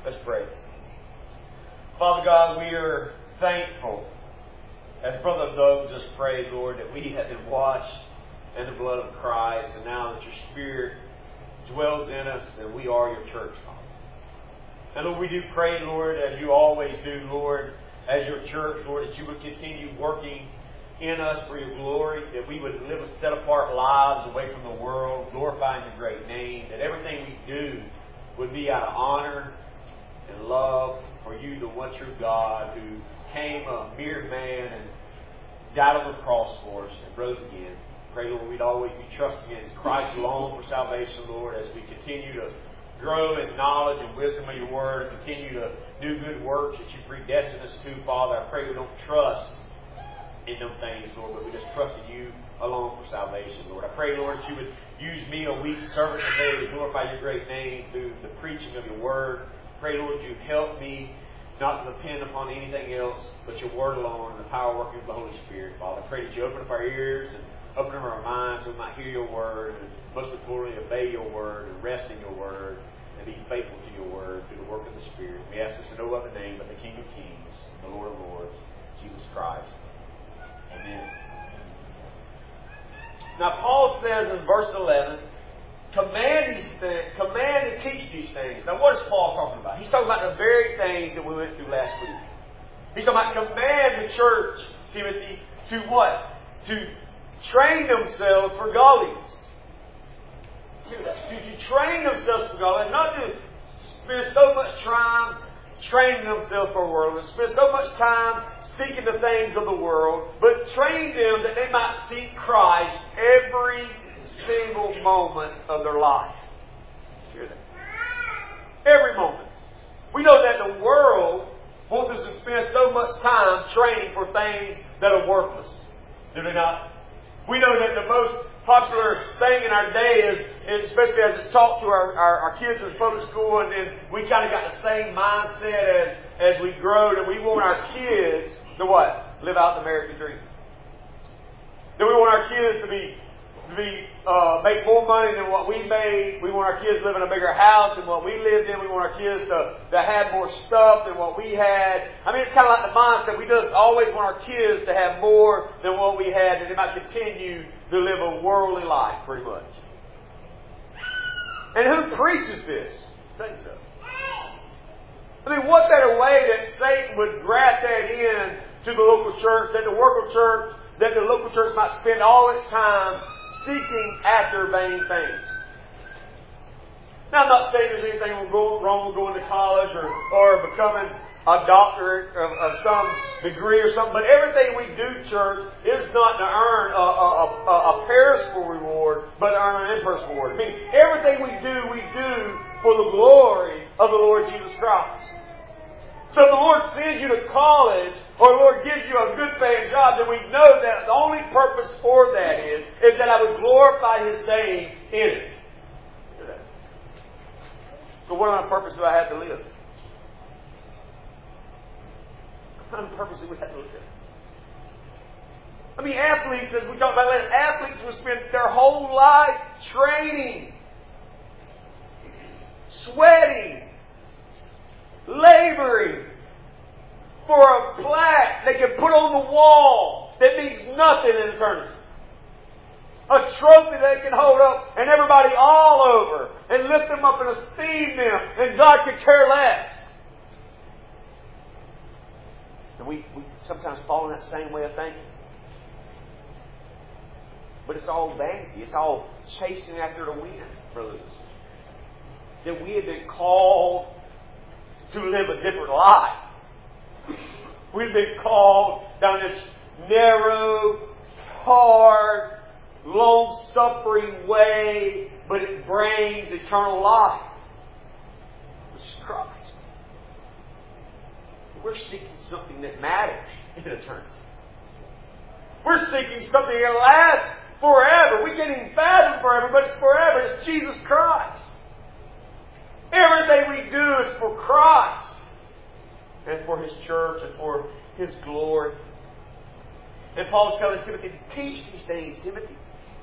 Let's pray. Father God, we are thankful, as Brother Doug just prayed, Lord, that we have been washed in the blood of Christ, and now that your Spirit dwells in us, and we are your church, Father. And Lord, we do pray, Lord, as you always do, Lord, as your church, Lord, that you would continue working in us for your glory, that we would live a set-apart lives away from the world, glorifying your great name, that everything we do would be out of honor and love for you, the one true God, who came a mere man and died on the cross for us and rose again. Pray, Lord, we'd always be trusting in Christ alone for salvation, Lord, as we continue to grow in knowledge and wisdom of your word, and continue to do good works that you predestined us to, Father. I pray we don't trust in them things, Lord, but we just trust in you alone for salvation, Lord. I pray, Lord, that you would use me, a weak servant today, to glorify your great name through the preaching of your word. Pray, Lord, you help me not to depend upon anything else but your word alone and the power working of the Holy Spirit, Father. I pray that you open up our ears and open up our minds so we might hear your word, and most importantly, obey your word and rest in your word and be faithful to your word through the work of the Spirit. We ask this in no other name but the King of Kings, the Lord of Lords, Jesus Christ. Amen. Now, Paul says in verse 11, command and teach these things. Now, what is Paul talking about? He's talking about the very things that we went through last week. He's talking about command the church, Timothy, to what? To train themselves for godliness. To train themselves for godliness. Not to spend so much time training themselves for worldliness. Spend so much time seeking the things of the world, but train them that they might seek Christ every single moment of their life. Hear that? Every moment. We know that the world wants us to spend so much time training for things that are worthless. Do they not? We know that the most popular thing in our day is, especially as it's taught to our kids in public school, and then we kind of got the same mindset as we grow, that we want our kids to what? Live out the American dream. That we want our kids to make more money than what we made. We want our kids to live in a bigger house than what we lived in. We want our kids to have more stuff than what we had. I mean, it's kind of like the mindset. We just always want our kids to have more than what we had, and they might continue to live a worldly life, pretty much. And who preaches this? Satan does. I mean, what better way that Satan would graft that in to the local church, that the local church might spend all its time seeking after vain things. Now, I'm not saying there's anything wrong with going to college or becoming a doctorate of some degree or something, but everything we do, church, is not to earn a perishable reward, but earn an imperishable reward. I mean, everything we do for the glory of the Lord Jesus Christ. So if the Lord sends you to college, or the Lord gives you a good paying job, then we know that the only purpose for that is that I would glorify His name in it. So what kind of purpose do I have to live? What kind of purpose do we have to live? I mean, athletes, as we talked about later, athletes will spend their whole life training, sweating, laboring for a plaque they can put on the wall that means nothing in eternity. A trophy they can hold up and everybody all over and lift them up and esteem them, and God could care less. And we sometimes fall in that same way of thinking. But it's all vanity. It's all chasing after the wind, brothers. That we have been called to live a different life. We've been called down this narrow, hard, long-suffering way, but it brings eternal life. Which is Christ. We're seeking something that matters in eternity. We're seeking something that lasts forever. We can't even fathom forever, but it's forever. It's Jesus Christ. Everything we do is for Christ and for His church and for His glory. And Paul's telling Timothy to teach these things, Timothy.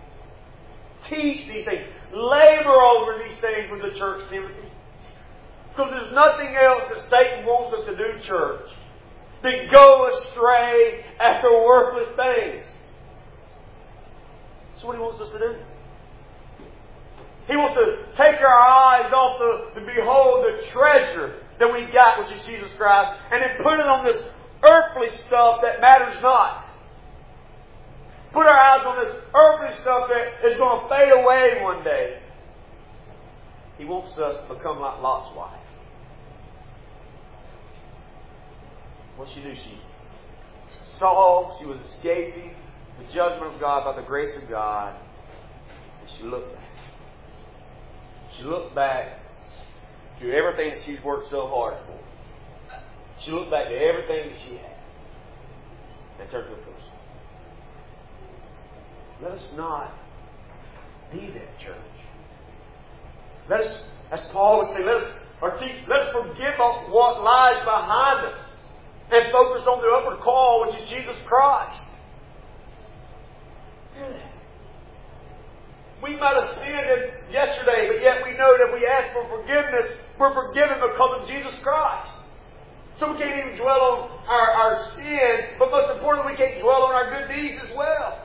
Teach these things. Labor over these things with the church, Timothy. Because there's nothing else that Satan wants us to do, church, than go astray after worthless things. That's what he wants us to do. He wants to take our eyes off to behold the treasure that we got, which is Jesus Christ, and then put it on this earthly stuff that matters not. Put our eyes on this earthly stuff that is going to fade away one day. He wants us to become like Lot's wife. What did she do? She saw she was escaping the judgment of God by the grace of God, and she looked back. She looked back to everything that she's worked so hard for. She looked back to everything that she had and turned to a person. Let us not be that, church. Let us, as Paul would say, let us forget what lies behind us and focus on the upward call, which is Jesus Christ. We might have sinned yesterday, but yet we know that if we ask for forgiveness, we're forgiven because of Jesus Christ. So we can't even dwell on our sin, but most importantly, we can't dwell on our good deeds as well.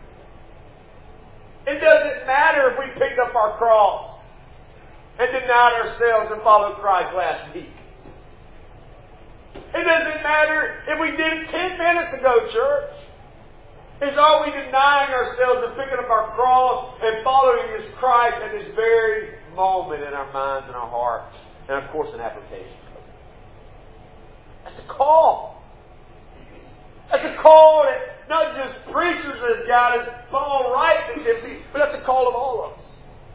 It doesn't matter if we picked up our cross and denied ourselves and followed Christ last week. It doesn't matter if we did it 10 minutes ago, church. Is are we denying ourselves and picking up our cross and following this Christ at this very moment in our minds and our hearts, and of course in application? That's a call. That's a call that not just preachers has got, as Paul writes it, but that's a call of all of us.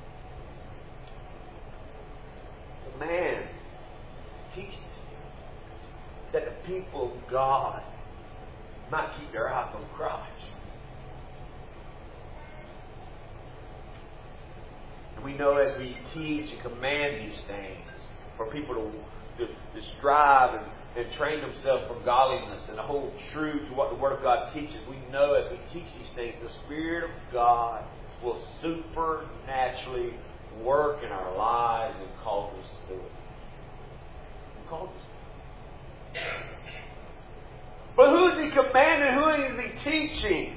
The man teaches that the people of God might keep their eyes on Christ. And we know as we teach and command these things for people to strive and train themselves for godliness and to hold true to what the Word of God teaches, we know as we teach these things, the Spirit of God will supernaturally work in our lives and cause us to do it. He calls us. But who is He commanding? Who is He teaching?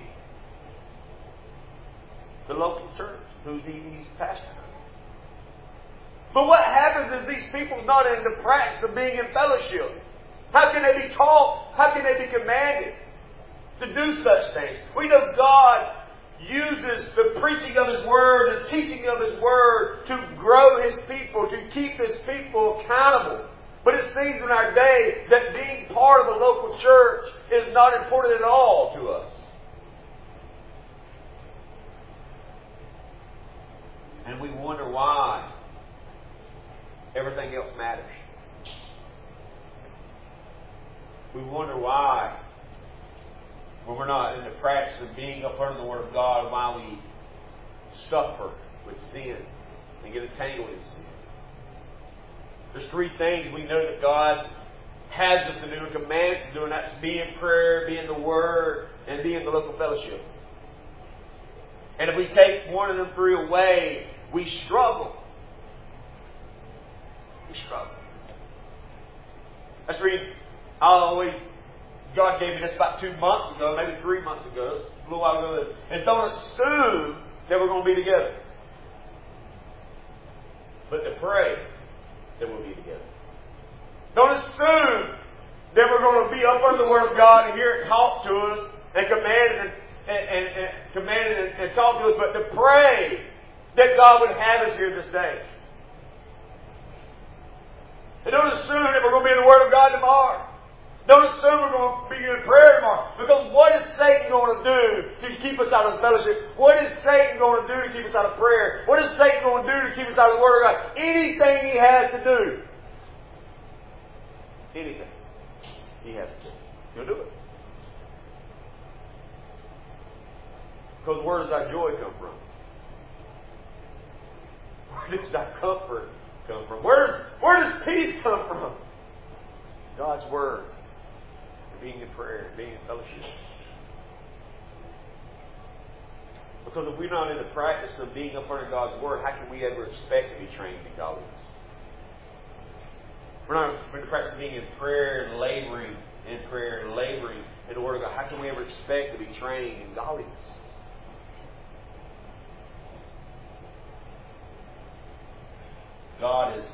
The local church. Who's He's pastoring. But what happens is these people are not in the practice of being in fellowship. How can they be taught? How can they be commanded to do such things? We know God uses the preaching of His Word and teaching of His Word to grow His people, to keep His people accountable. But it seems in our day that being part of the local church is not important at all to us. And we wonder why everything else matters. We wonder why, when we're not in the practice of being up under the Word of God, why we suffer with sin and get entangled in sin. There's three things we know that God has us to do and commands us to do, and that's be in prayer, be in the Word, and be in the local fellowship. And if we take one of them three away, we struggle. We struggle. Let's read. God gave me this about 2 months ago, maybe 3 months ago, a little while ago. And don't assume that we're going to be together, but to pray that we'll be together. Don't assume that we're going to be up under the Word of God and hear it talk to us and command it and talk to us, but to pray that God would have us here this day. And don't assume that we're going to be in the Word of God tomorrow. Don't assume we're going to be in prayer tomorrow. Because what is Satan going to do to keep us out of fellowship? What is Satan going to do to keep us out of prayer? What is Satan going to do to keep us out of the Word of God? Anything he has to do. Anything he has to do. He'll do it. Because where does our joy come from? Where does our comfort come from? Where does peace come from? God's Word. Being in prayer, being in fellowship. Because if we're not in the practice of being up under God's Word, how can we ever expect to be trained in godliness? we're in the practice of being in prayer and laboring in prayer and laboring in the Word of God, how can we ever expect to be trained in godliness? God is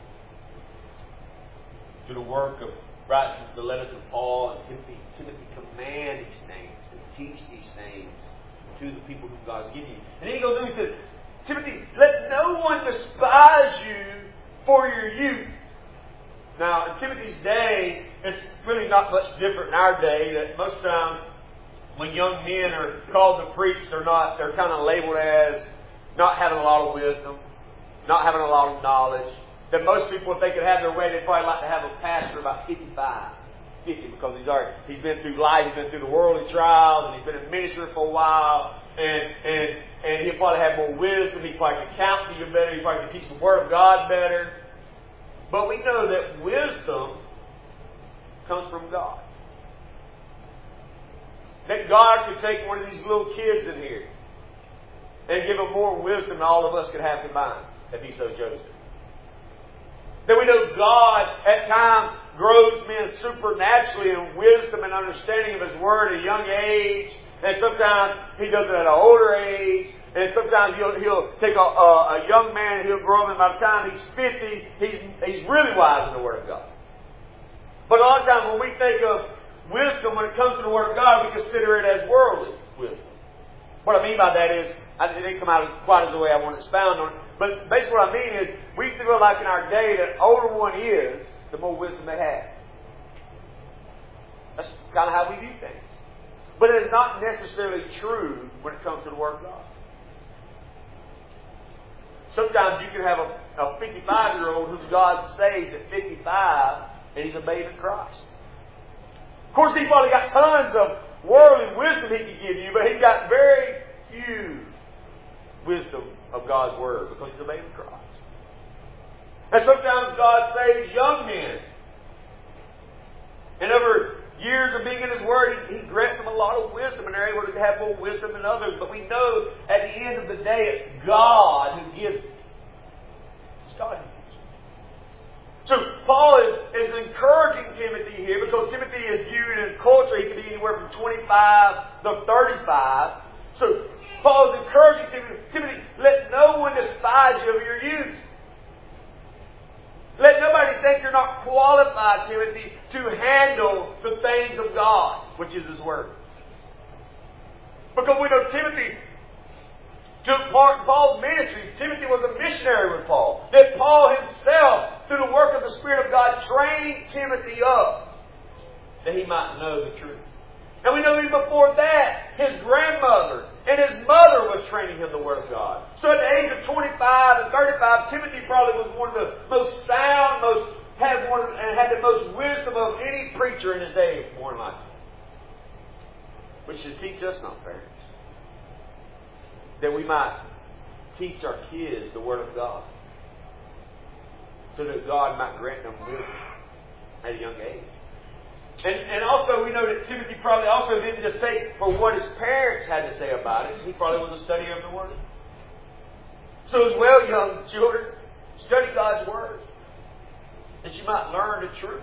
through the work of writing the letters of Paul and Timothy command these things and teach these things to the people whom God has given you. And then he goes on and he says, Timothy, let no one despise you for your youth. Now, in Timothy's day, it's really not much different in our day. That most times, when young men are called to preach, they're kind of labeled as not having a lot of wisdom, not having a lot of knowledge. That most people, if they could have their way, they'd probably like to have a pastor about 50, because he's been through life, he's been through the worldly trials, and he's been in ministry for a while, and he'll probably have more wisdom. He probably can counsel you better. He probably can teach the Word of God better. But we know that wisdom comes from God. That God could take one of these little kids in here and give them more wisdom than all of us could have combined, if He so chose it. That we know God at times grows men supernaturally in wisdom and understanding of His Word at a young age. And sometimes He does it at an older age. And sometimes He'll take a young man and He'll grow him. And by the time he's 50, he's really wise in the Word of God. But a lot of times when we think of wisdom, when it comes to the Word of God, we consider it as worldly wisdom. What I mean by that is, it didn't come out quite as the way I want to expound on it. But basically what I mean is, we feel like in our day that the older one is, the more wisdom they have. That's kind of how we view things. But it is not necessarily true when it comes to the Word of God. Sometimes you can have a 55-year-old whom God saves at 55, and he's a babe in Christ. Of course, he's probably got tons of worldly wisdom he can give you, but he's got very few wisdom of God's Word because he's a babe in Christ. And sometimes God saves young men. And over years of being in His Word, He grants them a lot of wisdom, and they're able to have more wisdom than others. But we know at the end of the day, it's God who gives it. It's God who gives it. So Paul is encouraging Timothy here, because Timothy is viewed in culture. He can be anywhere from 25 to 35. So Paul is encouraging Timothy, let no one despise you of your youth. Let nobody think you're not qualified, Timothy, to handle the things of God, which is His Word. Because we know Timothy took part in Paul's ministry. Timothy was a missionary with Paul. That Paul himself, through the work of the Spirit of God, trained Timothy up that he might know the truth. And we know even before that, his grandmother and his mother was training him the Word of God. So at the age of 25 and 35, Timothy probably was one of the most sound, had the most wisdom of any preacher in his day, more than likely. Which should teach us, not parents, that we might teach our kids the Word of God, so that God might grant them wisdom at a young age. And also we know that Timothy probably also didn't just take for what his parents had to say about it. He probably was a studier of the Word. So as well, young children, study God's Word, that you might learn the truth.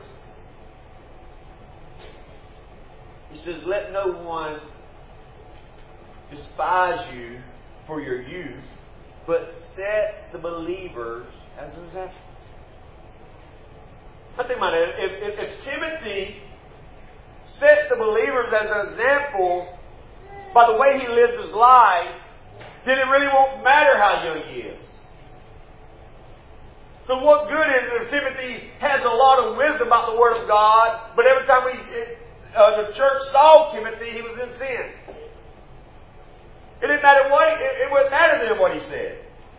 He says, let no one despise you for your youth, but set the believers as an example. I think about it. If Timothy sets the believers as an example by the way he lives his life, then it really won't matter how young he is. So what good is it if Timothy has a lot of wisdom about the Word of God, but every time the church saw Timothy, he was in sin? It didn't matter it wouldn't matter to them what he said.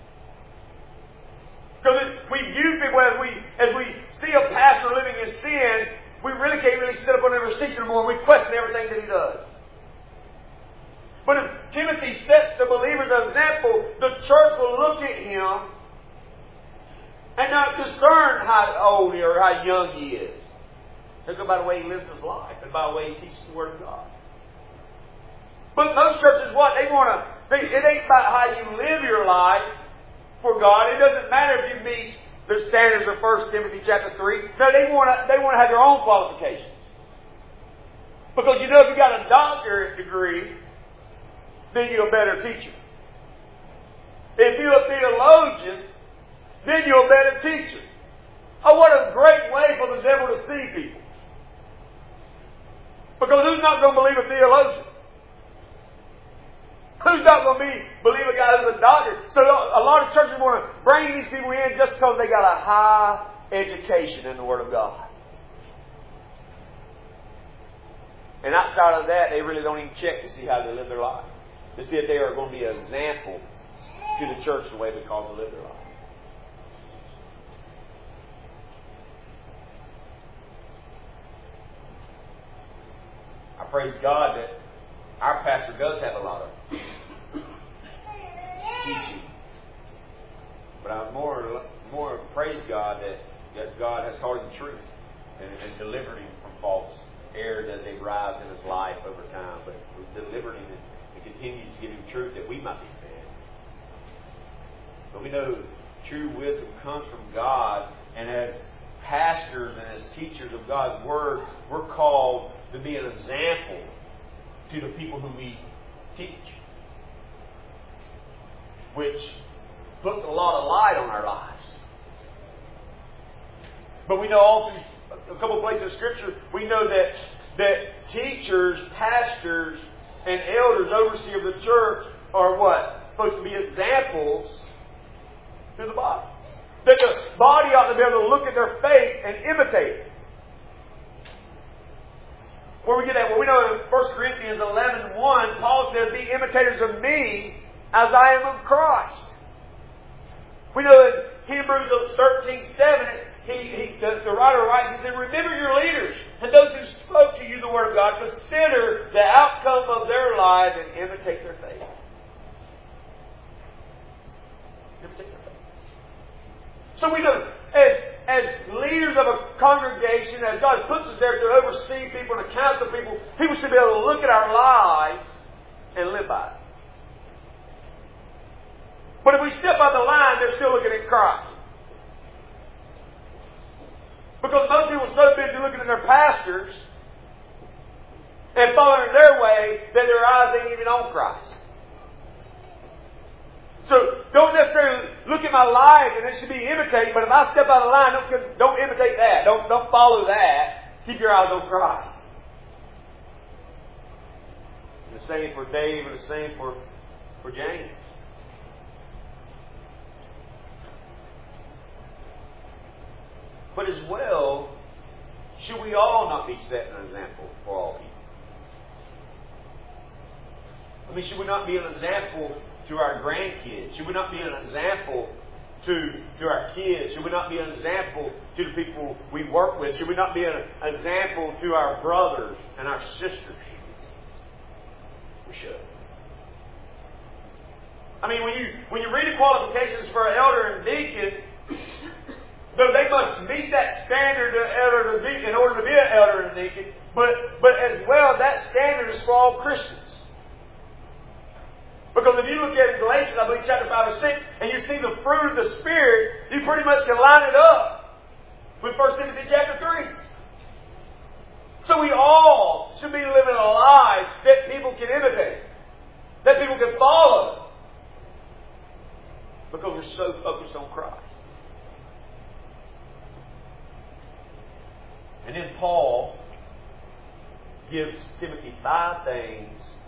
Because we view people as we see a pastor living in sin, we really can't sit up on every seat anymore, and we question everything that he does. But if Timothy sets the believers as an example, the church will look at him and not discern how old or how young he is. They'll go by the way he lives his life and by the way he teaches the Word of God. But most churches, it ain't about how you live your life for God. It doesn't matter if you meet the standards of 1 Timothy chapter 3. No, they want to have their own qualifications. Because if you got a doctorate degree, then you're a better teacher. If you're a theologian, then you're a better teacher. Oh, what a great way for the devil to see people. Because who's not going to believe a theologian? Who's not going to believe a guy who's a doctor? So a lot of churches want to bring these people in just because they got a high education in the Word of God. And outside of that, they really don't even check to see how they live their life. To see if they are going to be an example to the church the way they call to live their life. I praise God that our pastor does have a lot of teaching. But I more praise God that God has taught him the truth and delivered him from false errors as they rise in his life over time. But delivered him and continues to give him truth that we might be fed. But we know true wisdom comes from God, and as pastors and as teachers of God's Word, we're called to be an example to the people whom we teach. Which puts a lot of light on our lives. But we know all through a couple of places in Scripture, we know that teachers, pastors, and elders, overseers of the church are what? Supposed to be examples to the body. That the body ought to be able to look at their faith and imitate it. Where we get that? Well, we know in 1 Corinthians 11:1, Paul says, "Be imitators of me as I am of Christ." We know in Hebrews 13:7, the writer writes, he said, "Remember your leaders and those who spoke to you the Word of God. Consider the outcome of their lives and imitate their faith." Imitate their faith. So we know, as leaders of a congregation, as God puts us there to oversee people and to counsel people, people should be able to look at our lives and live by it. But if we step on the line, they're still looking at Christ. Because most people are so busy looking at their pastors and following their way that their eyes ain't even on Christ. So don't necessarily look at my life and it should be imitated, but if I step out of line, don't imitate that. Don't follow that. Keep your eyes on Christ. The same for Dave and the same for James. But as well, should we all not be setting an example for all people? I mean, should we not be an example to our grandkids? Should we not be an example to our kids? Should we not be an example to the people we work with? Should we not be an example to our brothers and our sisters? We should. I mean, when you read the qualifications for an elder and deacon, though they must meet that standard of elder and deacon in order to be an elder and deacon, but as well, that standard is for all Christians. Because if you look at Galatians, I believe chapter 5 or 6, and you see the fruit of the Spirit, you pretty much can line it up with 1 Timothy chapter 3. So we all should be living a life that people can imitate, that people can follow, because we're so focused on Christ. And then Paul gives Timothy five things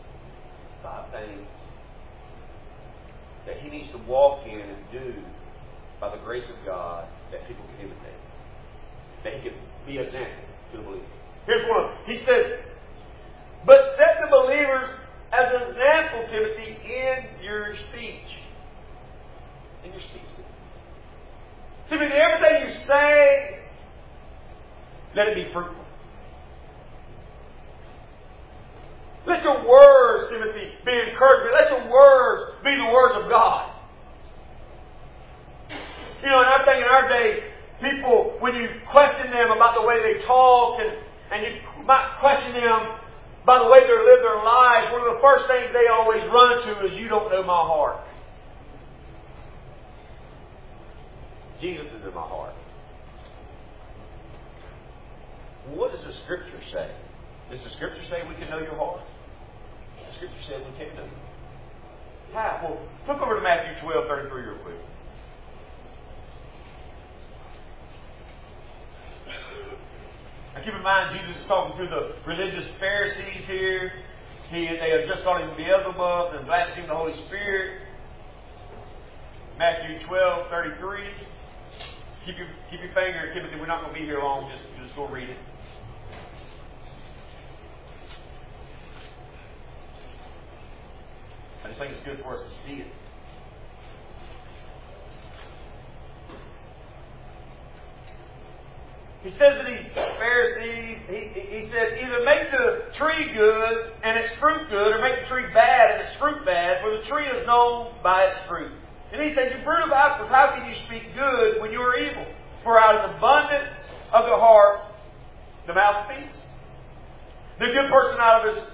that he needs to walk in and do by the grace of God that people can imitate. That he can be an example to the believers. Here's one of them. He says, "But set the believers as an example, Timothy, in your speech." In your speech. Timothy, everything you say, let it be fruitful. Let your words, Timothy, be encouragement. Let your words be the words of God. You know, and I think in our day, people, when you question them about the way they talk and you might question them by the way they live their lives, one of the first things they always run to is, "You don't know my heart." Jesus is in my heart. What does the Scripture say? Does the Scripture say we can know your heart? The Scripture says we can't know you. How? Well, look over to Matthew 12:33 real quick. Now keep in mind, Jesus is talking to the religious Pharisees here. They have just called him Beelzebub and blasphemed the Holy Spirit. Matthew 12:33. Keep your finger, Timothy. We're not going to be here long. Just go read it. I just think it's good for us to see it. He says to these Pharisees, he said, either make the tree good and its fruit good, or make the tree bad and its fruit bad, for the tree is known by its fruit. And he said, you brood of vipers, how can you speak good when you are evil? For out of the abundance of the heart, the mouth speaks. The good person out of his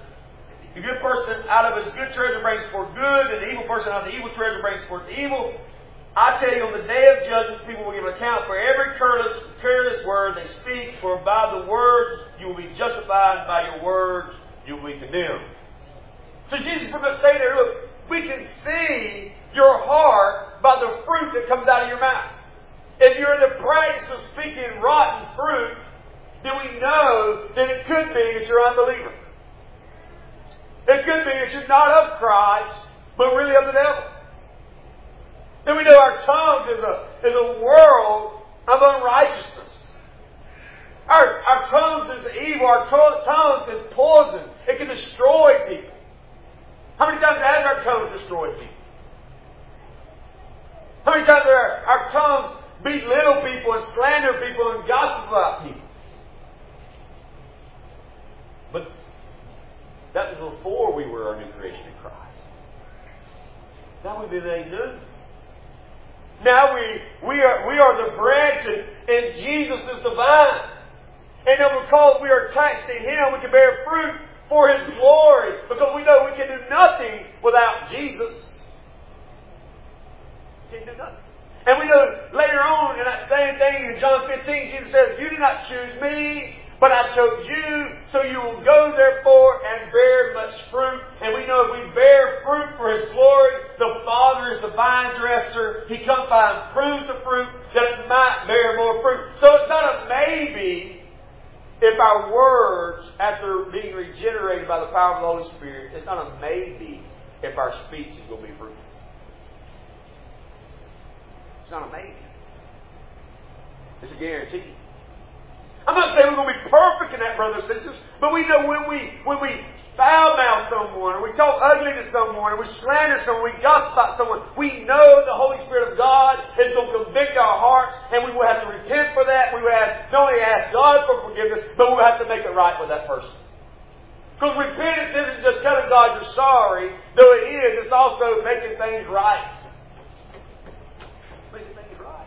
good treasure brings forth good, and the evil person out of the evil treasure brings forth evil. I tell you, on the day of judgment, people will give account for every careless word they speak, for by the words you will be justified, and by your words you will be condemned. So Jesus is going to say there, look, we can see your heart by the fruit that comes out of your mouth. If you're in the practice of speaking rotten fruit, then we know that it could be that you're an unbeliever. It could be that you're not of Christ, but really of the devil. Then we know our tongue is a world of unrighteousness. Our tongue is evil. Our tongue is poison. It can destroy people. How many times has our tongue destroyed people? How many times our tongues belittle people and slander people and gossip about people? But that was before we were a new creation in Christ. Now we've been made new. Now we are the branch and Jesus is the vine. And now because we are attached to Him, we can bear fruit for His glory. Because we know we can do nothing without Jesus. We can't do nothing. And we know later on in that same thing in John 15, Jesus says, you did not choose me, but I chose you, so you will go therefore and bear much fruit. And we know if we bear fruit for His glory, the Father is the vine dresser. He comes by and prunes the fruit that it might bear more fruit. So it's not a maybe if our words, after being regenerated by the power of the Holy Spirit, it's not a maybe if our speech is going to be fruitful. It's not a maybe. It's a guarantee. I'm not saying we're going to be perfect in that, brothers and sisters, but we know when we foul-mouth someone, or we talk ugly to someone, or we slander someone, we gossip about someone, we know the Holy Spirit of God is going to convict our hearts, and we will have to repent for that. We will have not only ask God for forgiveness, but we will have to make it right with that person. Because repentance isn't just telling God you're sorry, though it is, it's also making things right. Making things right.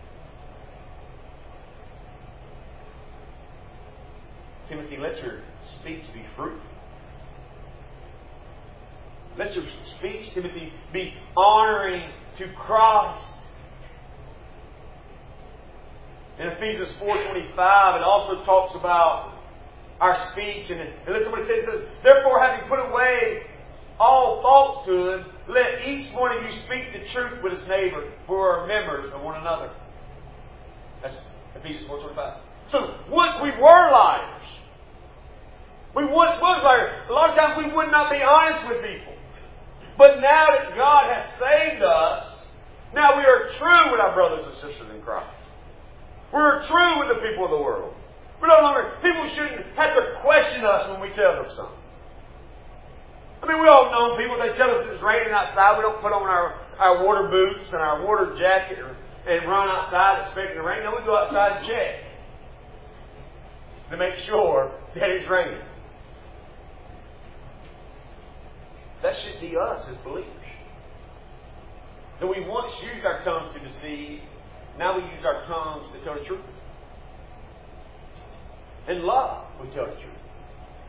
Timothy, let your speech be fruitful. Let your speech, Timothy, be honoring to Christ. In Ephesians 4:25, it also talks about our speech. And listen what it says. It says, therefore, having put away all falsehood, let each one of you speak the truth with his neighbor, for we are members of one another. That's Ephesians 4:25. So once we were liars. We once was liars. A lot of times we would not be honest with people. But now that God has saved us, now we are true with our brothers and sisters in Christ. We're true with the people of the world. We're no longer, people shouldn't have to question us when we tell them something. I mean, we all know people, they tell us it's raining outside, we don't put on our water boots and our water jacket and run outside expecting the rain. No, we go outside and check to make sure that it's raining. That should be us as believers. That we once used our tongues to deceive, now we use our tongues to tell the truth. In love, we tell the truth.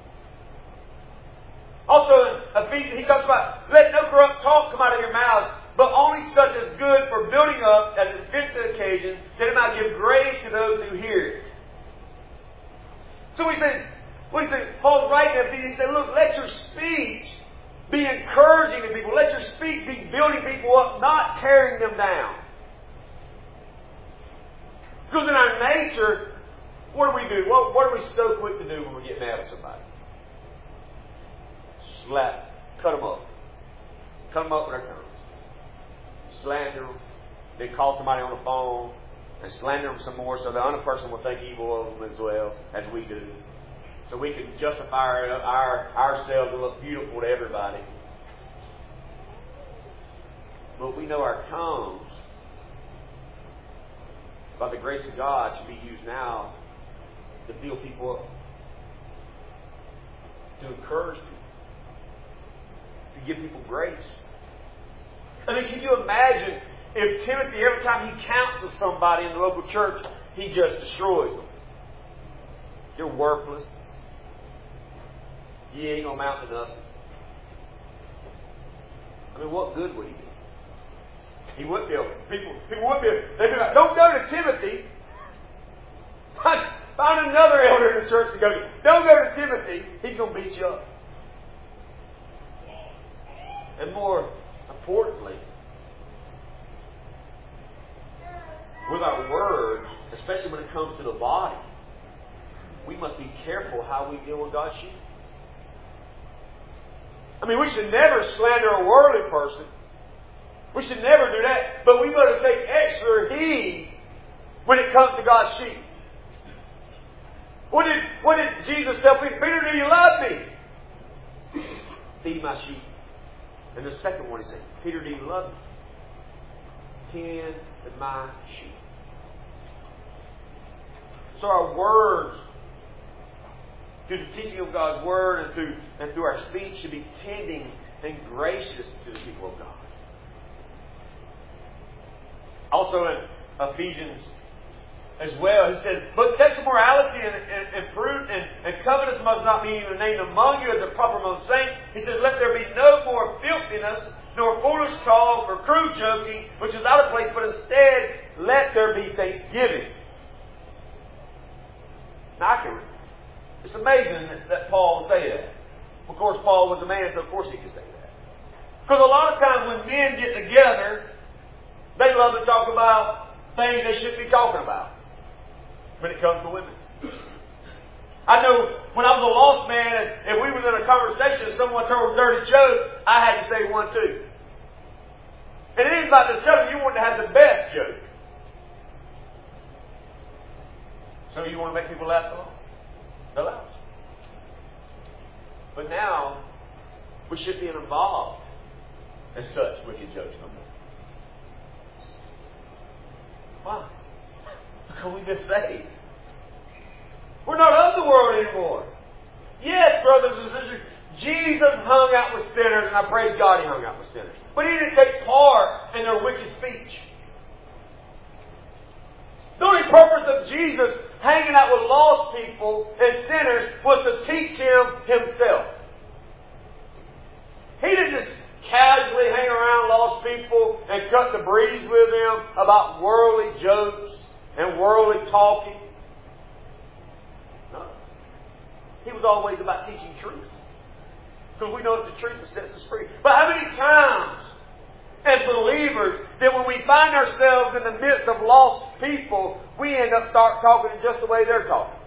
Also in Ephesians, he talks about, let no corrupt talk come out of your mouths, but only such as good for building up as it fits the occasion, that it might give grace to those who hear it. So he said, Paul's writing that he said, look, let your speech be encouraging to people. Let your speech be building people up, not tearing them down. Because in our nature, what do? What are we so quick to do when we get mad at somebody? Slap, cut them up. Cut them up with our tongues. Slander them. Then call somebody on the phone and slander them some more so the other person will think evil of them as well as we do. So we can justify ourselves to look beautiful to everybody. But we know our tongues, by the grace of God, should be used now to build people up, to encourage people, to give people grace. I mean, can you imagine if Timothy, every time he counsels somebody in the local church, he just destroys them? You're worthless. You ain't going to amount to nothing. I mean, what good would he do? He wouldn't be able to. People wouldn't be able to. They'd be like, don't go to Timothy. Find another elder in the church to go to. Don't go to Timothy. He's going to beat you up. And more importantly, with our words, especially when it comes to the body, we must be careful how we deal with God's sheep. I mean, we should never slander a worldly person. We should never do that. But we must take extra heed when it comes to God's sheep. What did Jesus tell Peter? Peter, do you love me? Feed my sheep. And the second one he said, Peter, do you love me? Tend to my sheep. So our words, through the teaching of God's Word and through our speech, should be tending and gracious to the people of God. Also in Ephesians as well, he says, but sexual morality and fruit and covetous must not be even named among you as a proper among saints. He says, let there be no more filthiness, nor foolish talk, or crude joking, which is out of place, but instead let there be thanksgiving. Now it's amazing that Paul would say that. Of course, Paul was a man, so of course he could say that. Because a lot of times when men get together, they love to talk about things they shouldn't be talking about when it comes to women. I know when I was a lost man, and we was in a conversation and someone told a dirty joke, I had to say one too. And it ain't about the joke, you want to have the best joke. So you want to make people laugh along? They'll laugh. But now, we shouldn't be involved in such wicked jokes no more. Why? Because we just saved. We're not of the world anymore. Yes, brothers and sisters, Jesus hung out with sinners, and I praise God he hung out with sinners. But he didn't take part in their wicked speech. The only purpose of Jesus hanging out with lost people and sinners was to teach him himself. He didn't just casually hang around lost people and cut the breeze with them about worldly jokes and worldly talking. No. He was always about teaching truth. Because we know it's the truth that sets us free. But how many times as believers that when we find ourselves in the midst of lost people, we end up start talking in just the way they're talking?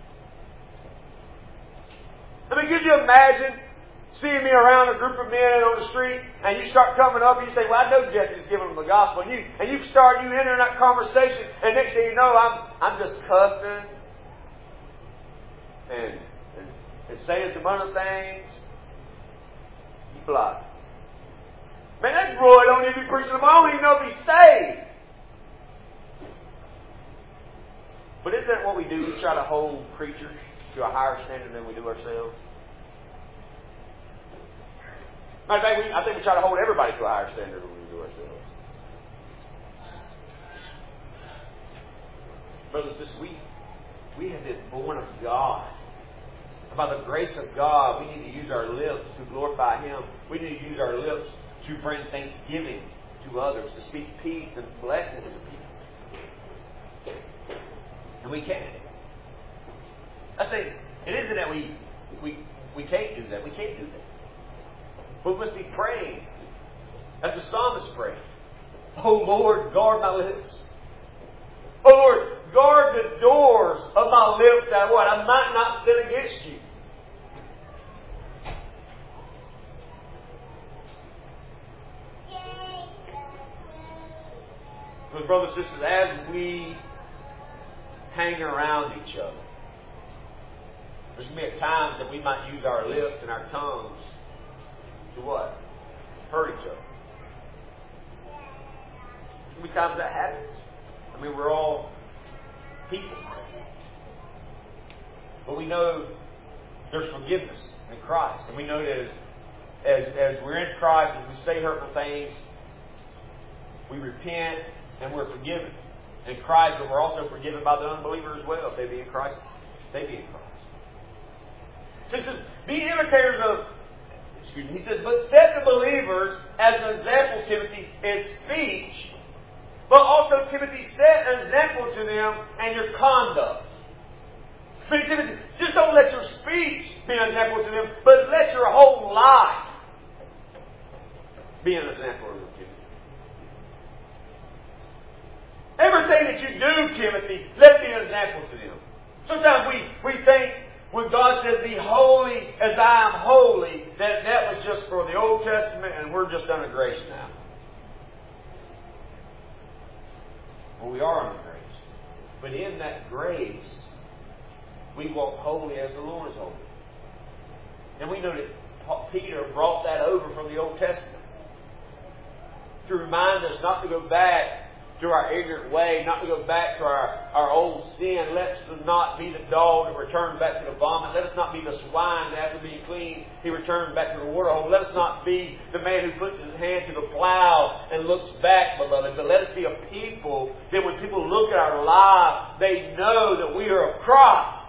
I mean, could you imagine seeing me around a group of men on the street, and you start coming up and you say, well, I know Jesse's giving them the gospel. And you enter that conversation, and next thing you know, I'm just cussing and saying some other things. You fly. Man, that Roy don't even be preaching them. I don't even know if he's saved. But isn't that what we do? We try to hold preachers to a higher standard than we do ourselves. Matter of fact, I think we try to hold everybody to a higher standard than we do ourselves. Brothers and sisters, we have been born of God. By the grace of God, we need to use our lips to glorify Him. We need to use our lips to bring thanksgiving to others, to speak peace and blessings to people. And we can. I say, it isn't that we can't do that. We can't do that. But we must be praying. As the psalmist prayed. Oh Lord, guard my lips. Oh Lord, guard the doors of my lips that what? I might not sin against you. But brothers and sisters, as we hang around each other, there's going to be times that we might use our lips and our tongues to what? Hurt each other. There's going to be times that happens. I mean, we're all people. But we know there's forgiveness in Christ. And we know that as we're in Christ, as we say hurtful things, we repent and we're forgiven in Christ, but we're also forgiven by the unbeliever as well. If they be in Christ, they be in Christ. So he says, be imitators of, he says, but set the believers as an example, Timothy, in speech, but also, Timothy, set an example to them and your conduct. Timothy, just don't let your speech be an example to them, but let your whole life be an example to them. Everything that you do, Timothy, let it be an example to them. Sometimes we think when God says, be holy as I am holy, that was just for the Old Testament and we're just under grace now. Well, we are under grace. But in that grace, we walk holy as the Lord is holy. And we know that Peter brought that over from the Old Testament to remind us not to go back to our ignorant way, not to go back to our old sin. Let us not be the dog that returns back to the vomit. Let us not be the swine that after being clean, he returns back to the water hole. Let us not be the man who puts his hand to the plow and looks back, beloved. But let us be a people that when people look at our lives, they know that we are of Christ.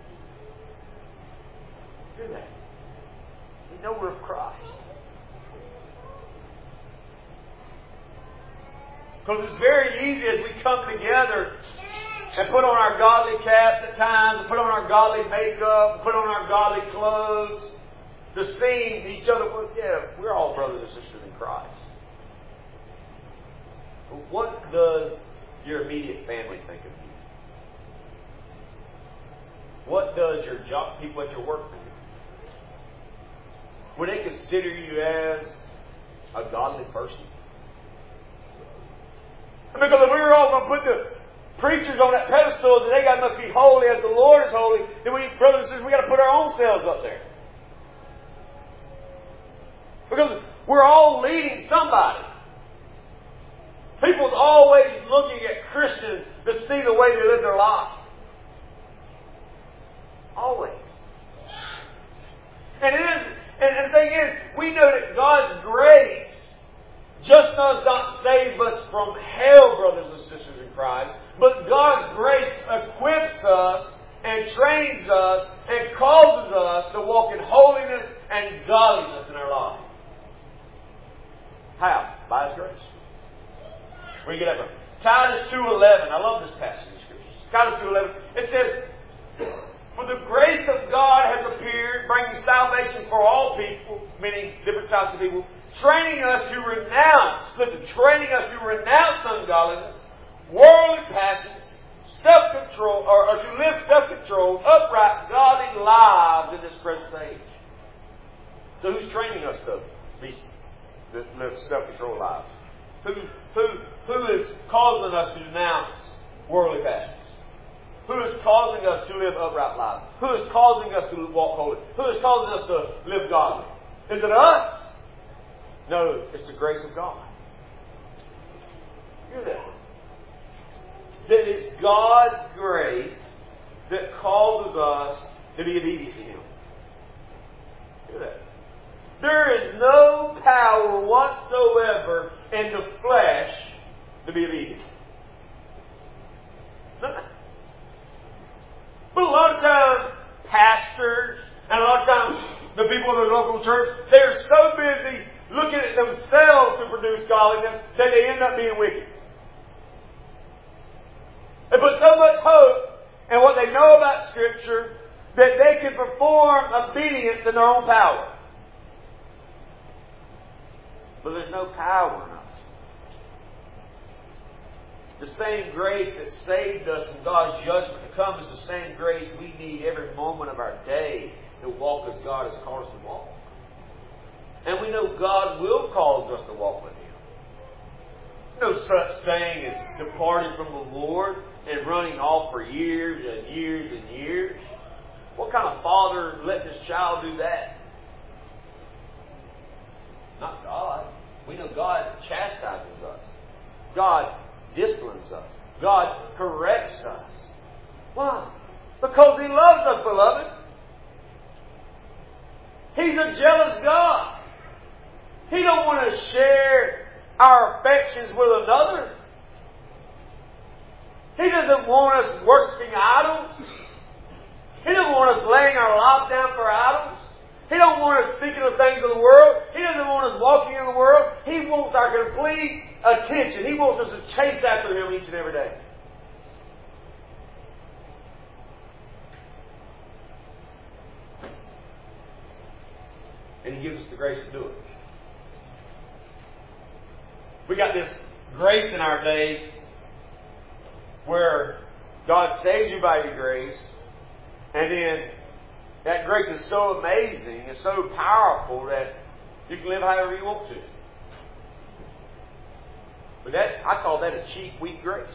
Hear that? They know we're of Christ. Because it's very easy as we come together and put on our godly caps at times, and put on our godly makeup, and put on our godly clothes, to sing to each other. Well, yeah, we're all brothers and sisters in Christ. But what does your immediate family think of you? What does your job, people at your work think of you? Would they consider you as a godly person? Because if we were all going to put the preachers on that pedestal that they must be holy as the Lord is holy, then we, brothers and sisters, we got to put our own selves up there. Because we're all leading somebody. People's always looking at Christians to see the way they live their life. Always. And the thing is, we know that God's grace just does not save us from hell, brothers and sisters in Christ, but God's grace equips us and trains us and causes us to walk in holiness and godliness in our life. How? By His grace. We get up. Titus 2:11. I love this passage of Scripture. Titus 2:11. It says, for the grace of God has appeared, bringing salvation for all people, meaning different types of people, training us to renounce ungodliness, worldly passions, self-control, or to live self-controlled, upright, godly lives in this present age. So who's training us to live self-controlled lives? Who is causing us to denounce worldly passions? Who is causing us to live upright lives? Who is causing us to walk holy? Who is causing us to live godly? Is it us? No, it's the grace of God. Hear that. That it's God's grace that causes us to be obedient to Him. Hear that. There is no power whatsoever in the flesh to be obedient. None. But a lot of times, pastors and a lot of times the people in the local church, they're so busy looking at themselves to produce with godliness that they end up being wicked. They put so much hope in what they know about Scripture that they can perform obedience in their own power. But there's no power in us. The same grace that saved us from God's judgment to come is the same grace we need every moment of our day to walk as God has called us to walk. And we know God will cause us to walk with Him. No such thing as departing from the Lord and running off for years and years and years. What kind of father lets his child do that? Not God. We know God chastises us. God disciplines us. God corrects us. Why? Because He loves us, beloved. He's a jealous God. He don't want to share our affections with another. He doesn't want us worshipping idols. He doesn't want us laying our life down for idols. He don't want us seeking the things of the world. He doesn't want us walking in the world. He wants our complete attention. He wants us to chase after Him each and every day. And He gives us the grace to do it. We got this grace in our day where God saves you by His grace, and then that grace is so amazing and so powerful that you can live however you want to. But I call that a cheap, weak grace.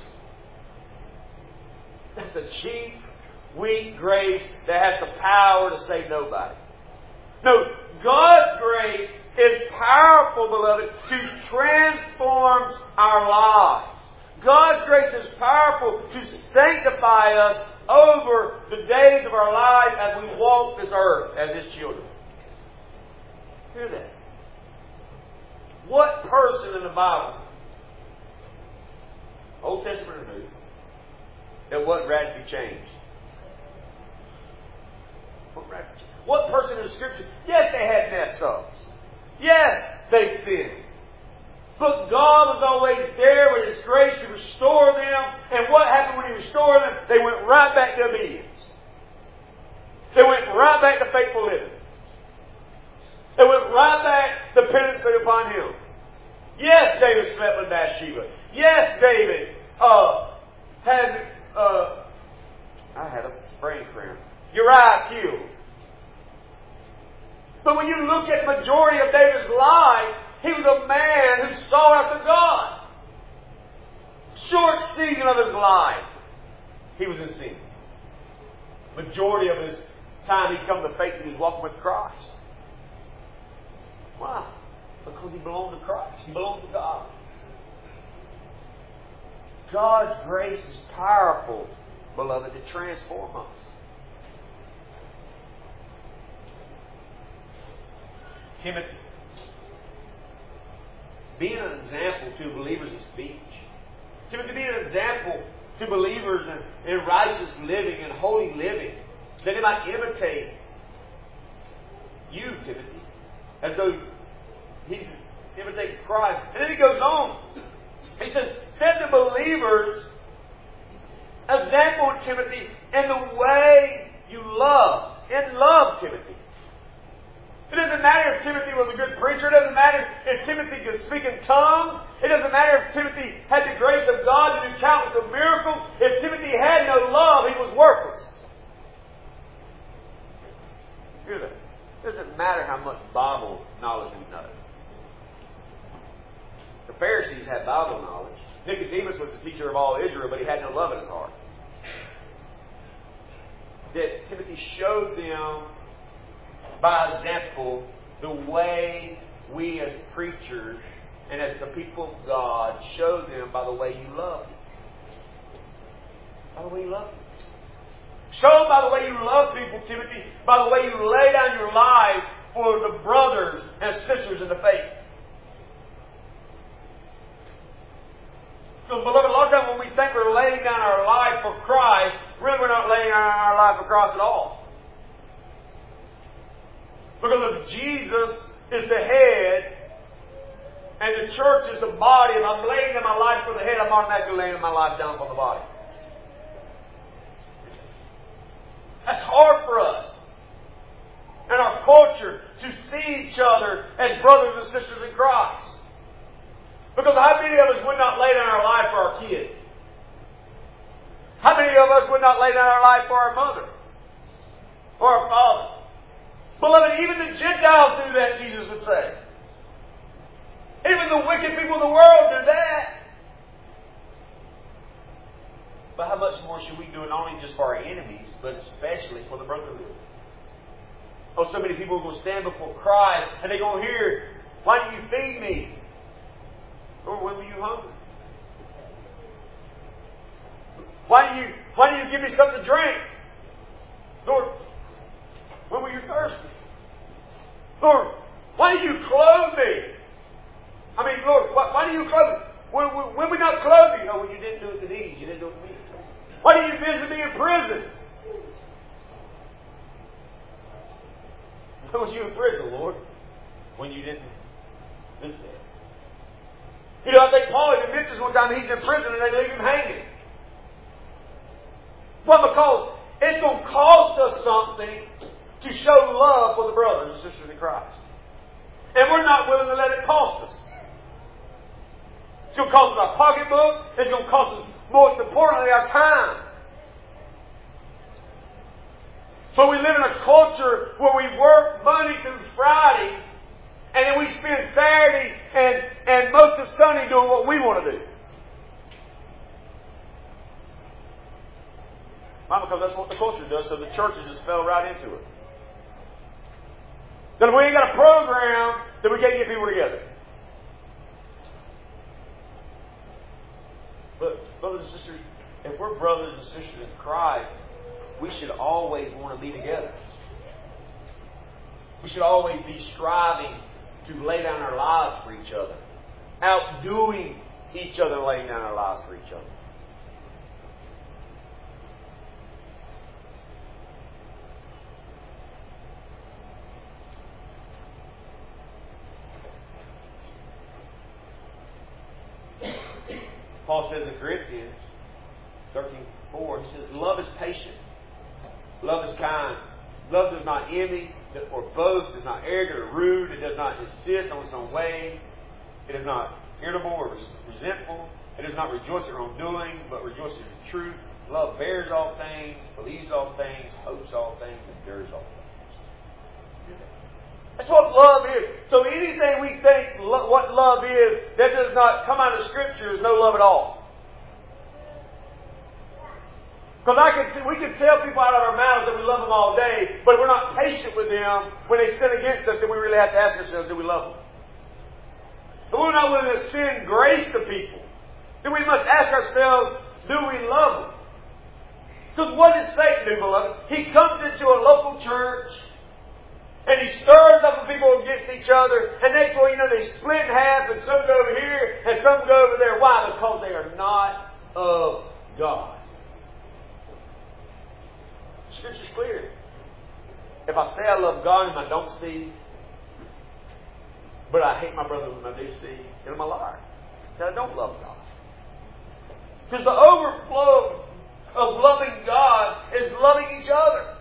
That's a cheap, weak grace that has the power to save nobody. No, God's grace is powerful, beloved, to transform our lives. God's grace is powerful to sanctify us over the days of our life as we walk this earth as His children. Hear that. What person in the Bible, Old Testament or New, that wasn't radically changed? What person in the Scripture? Yes, they had mess ups. Yes, they sinned. But God was always there with His grace to restore them. And what happened when He restored them? They went right back to obedience. They went right back to faithful living. They went right back to penance upon Him. Yes, David slept with Bathsheba. Yes, David had I had a brain cramp. Uriah killed. But when you look at the majority of David's life, he was a man who sought after God. Short season of his life, he was in sin. Majority of his time, he'd come to faith and he was walking with Christ. Why? Because he belonged to Christ. He belonged to God. God's grace is powerful, beloved, to transform us. Timothy, being an example to believers in speech. Timothy, being an example to believers in righteous living and holy living, that they might imitate you, Timothy, as though he's imitating Christ. And then he goes on. He says, set the believers example, Timothy, in the way you love. In love, Timothy. It doesn't matter if Timothy was a good preacher. It doesn't matter if Timothy could speak in tongues. It doesn't matter if Timothy had the grace of God to do countless of miracles. If Timothy had no love, he was worthless. Hear that. It doesn't matter how much Bible knowledge we know. The Pharisees had Bible knowledge. Nicodemus was the teacher of all Israel, but he had no love in his heart. That Timothy showed them by example the way we as preachers and as the people of God show them by the way you love them. By the way you love them. Show them by the way you love people, Timothy, by the way you lay down your life for the brothers and sisters in the faith. So, beloved, a lot of times when we think we're laying down our life for Christ, really we're not laying down our life for Christ at all. Because if Jesus is the head, And the church is the body, and I'm laying down my life for the head, I'm automatically laying my life down for the body. That's hard for us and our culture to see each other as brothers and sisters in Christ. Because how many of us would not lay down our life for our kids? How many of us would not lay down our life for our mother? Or our father? Beloved, even the Gentiles do that, Jesus would say. Even the wicked people of the world do that. But how much more should we do it not only just for our enemies, but especially for the brotherhood? Oh, so many people are going to stand before Christ and they're going to hear, "Why do you feed me?" Or, "When were you hungry?" Why do you give me something to drink? Lord, when were you thirsty? Lord, why do you clothe me? I mean, Lord, why do you clothe me? When we not clothe you? No, when you didn't do it to these, you didn't do it to me. Why do you visit me in prison? When was you in prison, Lord? When you didn't visit me. You know, I think Paul even mentions one time he's in prison and they leave him hanging. Well, because it's going to cost us something to show love for the brothers and sisters in Christ. And we're not willing to let it cost us. It's going to cost us our pocketbook. It's going to cost us, most importantly, our time. So we live in a culture where we work Monday through Friday, and then we spend Saturday and most of Sunday doing what we want to do. Why? Because that's what the culture does, so the churches just fell right into it. Then we ain't got a program that we can't get people together. But, brothers and sisters, if we're brothers and sisters in Christ, we should always want to be together. We should always be striving to lay down our lives for each other. Outdoing each other, laying down our lives for each other. Paul says in Corinthians 13:4, he says, "Love is patient. Love is kind. Love does not envy or boast, does not arrogant or rude. It does not insist on its own way. It is not irritable or resentful. It does not rejoice at wrongdoing, but rejoices in truth. Love bears all things, believes all things, hopes all things, endures all things." That's what love is. So anything we think what love is that does not come out of Scripture is no love at all. Because we can tell people out of our mouths that we love them all day, but if we're not patient with them when they sin against us, then we really have to ask ourselves, do we love them? If we're not willing to extend grace to people, then we must ask ourselves, do we love them? Because what does Satan do, beloved? He comes into a local church and he stirs up the people against each other, and next one you know they split in half, and some go over here and some go over there. Why? Because they are not of God. Scripture's clear. If I say I love God and I don't see, but I hate my brother when I do see, then I'm a liar. That I don't love God. Because the overflow of loving God is loving each other.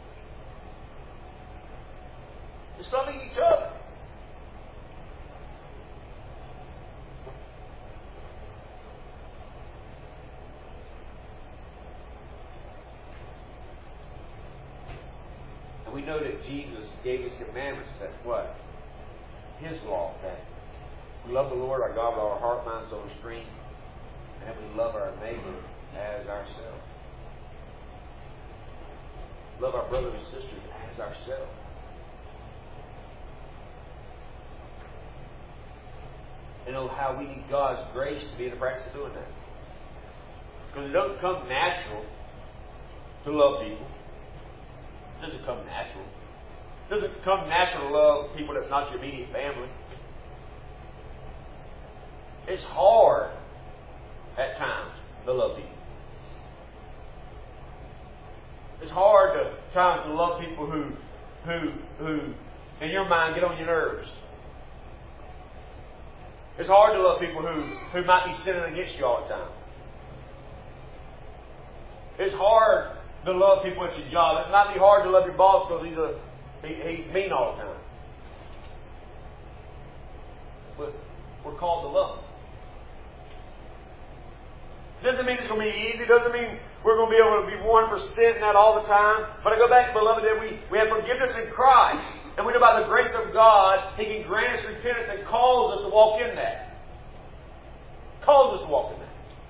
It's loving each other. And we know that Jesus gave us commandments that what? His law, that we love the Lord our God with all our heart, mind, soul, and strength, and we love our neighbor as ourselves. Love our brothers and sisters as ourselves. And know how we need God's grace to be in the practice of doing that. Because it doesn't come natural to love people. It doesn't come natural. It doesn't come natural to love people that's not your immediate family. It's hard at times to love people. It's hard to times to love people who in your mind get on your nerves. It's hard to love people who might be sinning against you all the time. It's hard to love people at your job. It might be hard to love your boss because he's mean all the time. But we're called to love. Doesn't mean it's going to be easy. Doesn't mean we're going to be able to be 1% in that all the time. But I go back, beloved, that we have forgiveness in Christ. And we know by the grace of God, He can grant us repentance and calls us to walk in that. Calls us to walk in that.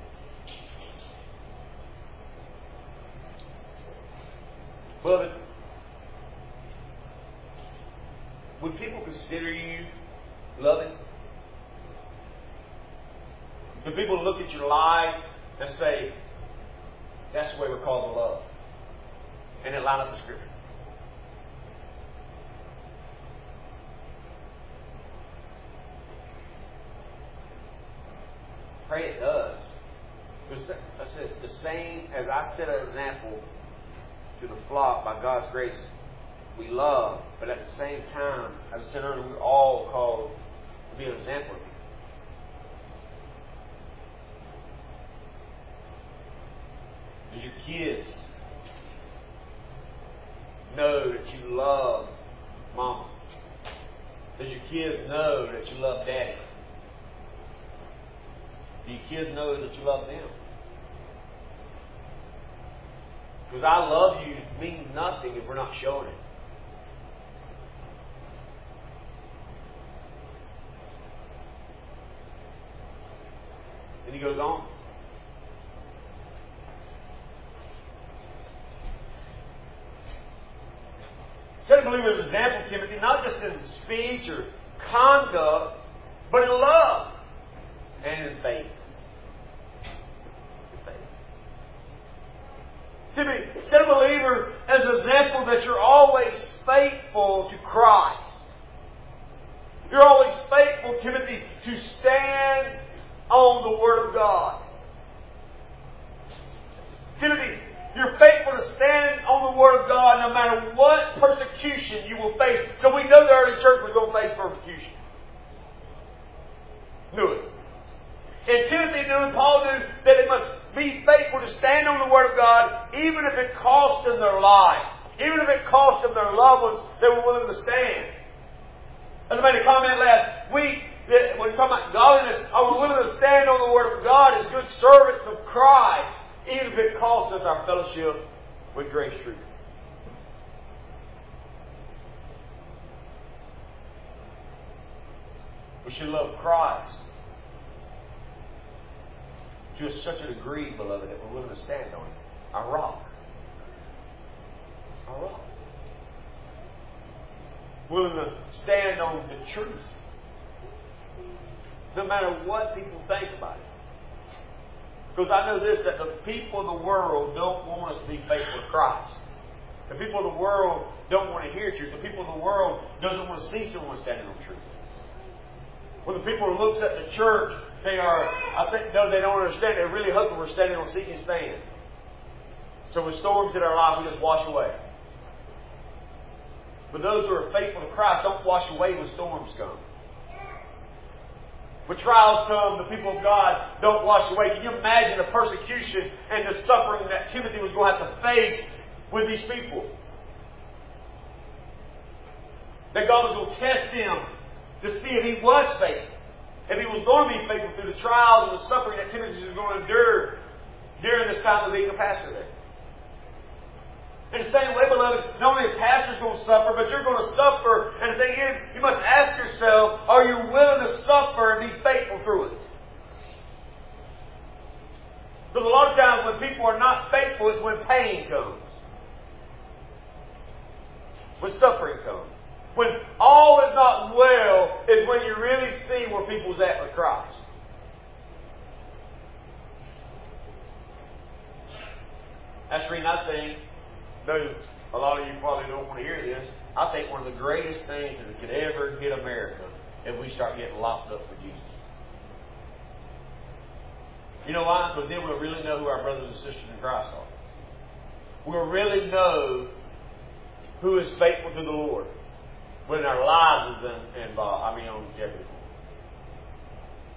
Beloved, would people consider you loving? Do people look at your life and say, that's the way we're called to love? And it line up with Scripture. Pray it does. I said, the same as I set an example to the flock by God's grace, we love, but at the same time, as I said earlier, we're all called to be an example of it. Does your kids know that you love Mama? Does your kids know that you love Daddy? Do your kids know that you love them? Because I love you means nothing if we're not showing it. And he goes on. Set a believer as an example, Timothy, not just in speech or conduct, but in love and in faith. Timothy, set a believer as an example that you're always faithful to Christ. You're always faithful, Timothy, to stand on the Word of God. Timothy, you're faithful to stand on the Word of God no matter what persecution you will face. So we know the early church was going to face persecution. Knew it. And Timothy knew and Paul knew that they must be faithful to stand on the Word of God even if it cost them their life. Even if it cost them their loved ones, they were willing to stand. As I made a comment last week, that when we talk about godliness, are we willing to stand on the Word of God as good servants of Christ, even if it costs us our fellowship with Grace Truth? We should love Christ to such a degree, beloved, that we're willing to stand on it. Our rock. Our rock. Willing to stand on the truth. No matter what people think about it. Because I know this, that the people of the world don't want us to be faithful to Christ. The people of the world don't want to hear truth. The people of the world doesn't want to see someone standing on truth. When the people looks at the church, they don't understand. They're really hoping we're standing on seeking stand. So when storms hit our life, we just wash away. But those who are faithful to Christ don't wash away when storms come. When trials come, the people of God don't wash away. Can you imagine the persecution and the suffering that Timothy was going to have to face with these people? That God was going to test him to see if he was faithful. If he was going to be faithful through the trials and the suffering that Timothy was going to endure during this time of being a pastor there. In the same way, beloved, not only a pastor's going to suffer, but you're going to suffer. And the thing is, you must ask yourself, are you willing to suffer and be faithful through it? Because a lot of times when people are not faithful, it's when pain comes. When suffering comes. When all is not well is when you really see where people's at with Christ. That's the reason I think, though a lot of you probably don't want to hear this, I think one of the greatest things that could ever hit America if we start getting locked up for Jesus. You know why? Because then we'll really know who our brothers and sisters in Christ are. We'll really know who is faithful to the Lord when our lives is involved. On jeopardy.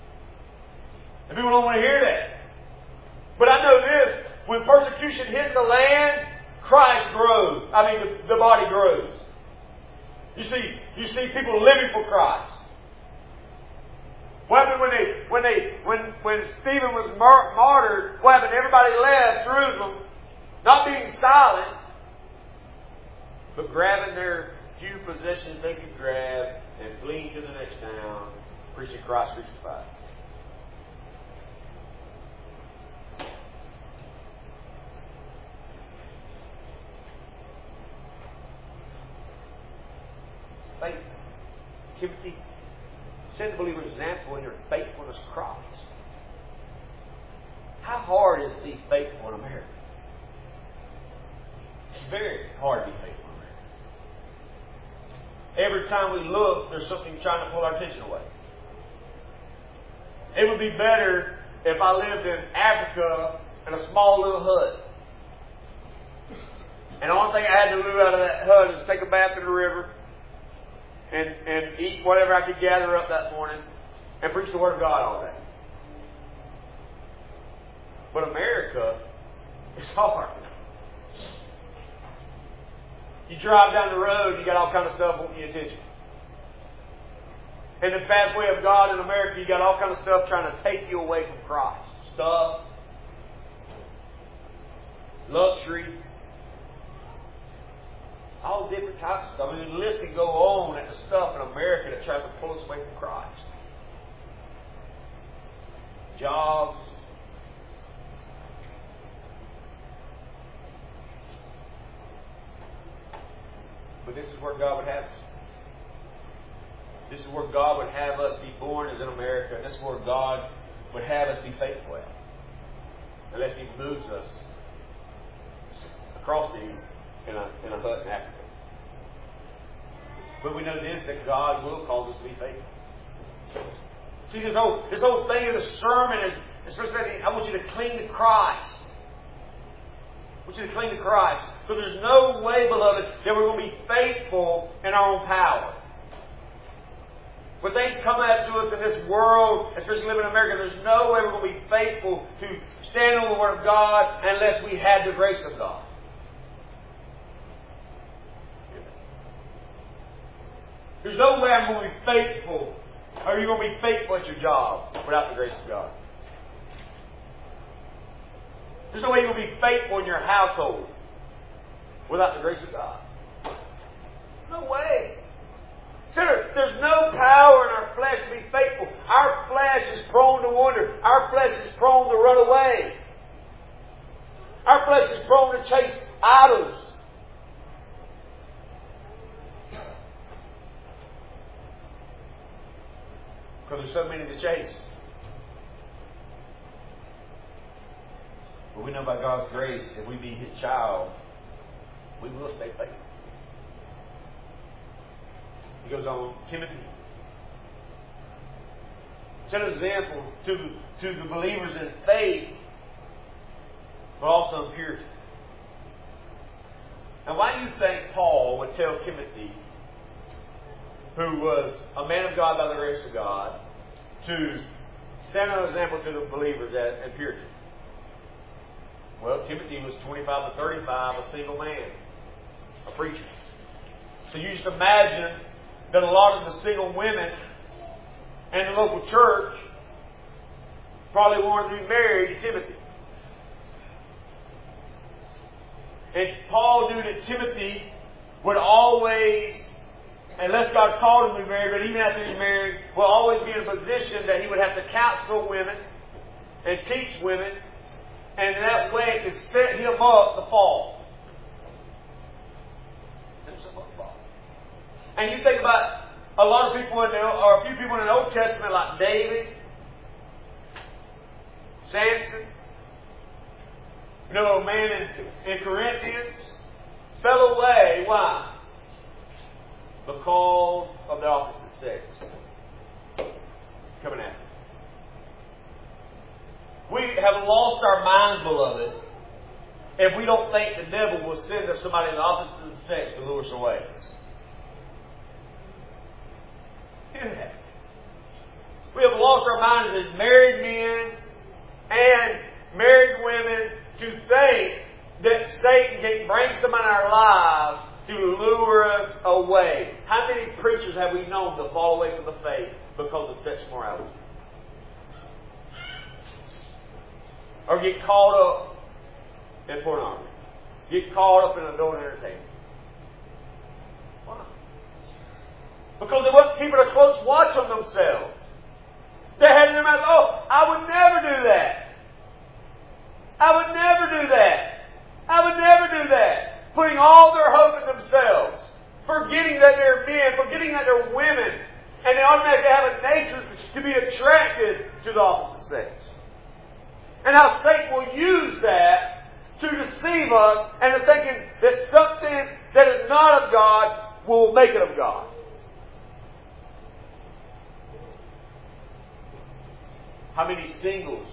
And people don't want to hear that. But I know this. When persecution hits the land, Christ grows. The body grows. You see people living for Christ. What happened when Stephen was martyred? What happened? Everybody left Jerusalem, not being silent, but grabbing their few possessions they could grab and fleeing to the next town, preaching Christ crucified. Faith. Timothy, set the believer an example in your faithfulness to Christ. How hard is it to be faithful in America? It's very hard to be faithful in America. Every time we look, there's something trying to pull our attention away. It would be better if I lived in Africa in a small little hut. And the only thing I had to do out of that hut is take a bath in the river and eat whatever I could gather up that morning and preach the Word of God all day. But America is hard. You drive down the road, you got all kinds of stuff wanting your attention. In the pathway of God in America, you got all kinds of stuff trying to take you away from Christ. Stuff, luxury, all different types of stuff. The list can go on at the stuff in America that tries to pull us away from Christ. Jobs. But this is where God would have us. This is where God would have us be born, is in America. And this is where God would have us be faithful at. Unless He moves us across the east in a hut in Africa. But we know this, that God will cause us to be faithful. See, this whole thing of the sermon is supposed to say, I want you to cling to Christ. I want you to cling to Christ. So there's no way, beloved, that we're going to be faithful in our own power. When things come after us in this world, especially living in America, there's no way we're going to be faithful to stand on the Word of God unless we have the grace of God. There's no way I'm going to be faithful, or you're going to be faithful at your job without the grace of God. There's no way you're going to be faithful in your household without the grace of God. No way. Consider, there's no power in our flesh to be faithful. Our flesh is prone to wander. Our flesh is prone to run away. Our flesh is prone to chase idols. Because there's so many to chase. But we know by God's grace, if we be His child, we will stay faithful. He goes on, Timothy, set an example to the believers in faith, but also in purity. And why do you think Paul would tell Timothy, who was a man of God by the grace of God, to stand an example to the believers in purity? Well, Timothy was 25 to 35, a single man, a preacher. So you just imagine that a lot of the single women in the local church probably wanted to be married to Timothy. And Paul knew that Timothy would always, unless God called him to be married, but even after he's married, will always be in a position that he would have to counsel women and teach women, and in that way to set him up to fall. And you think about a lot of people or a few people in the Old Testament like David, Samson, a man in Corinthians, fell away. Why? Because of the opposite sex coming after. We have lost our minds, beloved, if we don't think the devil will send us somebody in the opposite sex to lure us away. We have lost our minds as married men and married women to think that Satan can bring somebody in our lives to lure us away. How many preachers have we known to fall away from the faith because of sexual morality? Or get caught up in pornography. Get caught up in adult entertainment. Why? Because they want people to close watch on themselves. They had in their mouth, oh, I would never do that. I would never do that. I would never do that. Putting all their hope in themselves. Forgetting that they're men. Forgetting that they're women. And they automatically have a nature to be attracted to the opposite sex. And how Satan will use that to deceive us and to thinking that something that is not of God will make it of God. How many singles